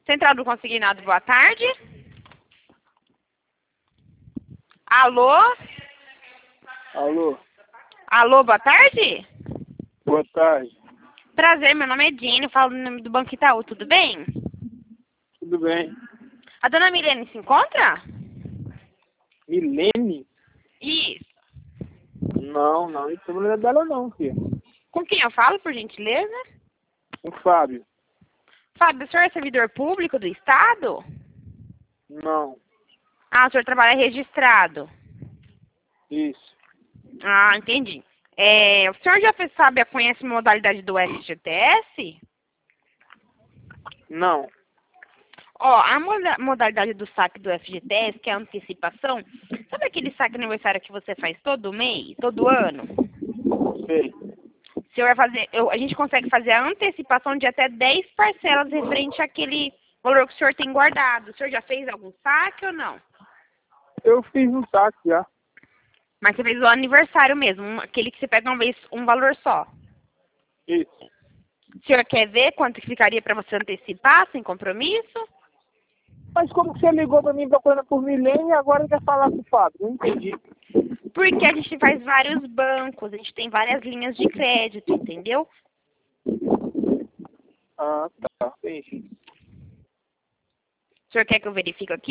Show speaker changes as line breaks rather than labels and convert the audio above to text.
Central do Consignado, boa tarde. Alô?
Alô,
Alô, boa tarde?
boa tarde.
Prazer, meu nome é Dini, falo no nome do Banco Itaú, tudo bem?
Tudo bem?
A dona Milene se encontra?
Milene?
Isso.
Não, isso não é dela não, filho.
Com quem eu falo, por gentileza?
O Fábio?
Fábio, o senhor é servidor público do Estado?
Não,
Ah, o senhor trabalha registrado.
isso.
Ah, entendi. O senhor já conhece a modalidade do FGTS?
Não,
Ó, a modalidade do saque do FGTS, que é a antecipação, sabe aquele saque aniversário que você faz todo mês, todo ano?
sei.
O senhor vai fazer, a gente consegue fazer a antecipação de até 10 parcelas referente àquele valor que o senhor tem guardado. O senhor já fez algum saque ou não?
Eu fiz um saque já.
Mas você fez o aniversário mesmo, aquele que você pega uma vez um valor só.
Isso.
O senhor quer ver quanto que ficaria para você antecipar, sem compromisso?
Mas como que você ligou pra mim procurando por Milene e agora quer falar com o Fábio? Não entendi.
Porque a gente faz vários bancos, a gente tem várias linhas de crédito, entendeu?
Ah, tá. Entendi.
O senhor quer que eu verifique aqui?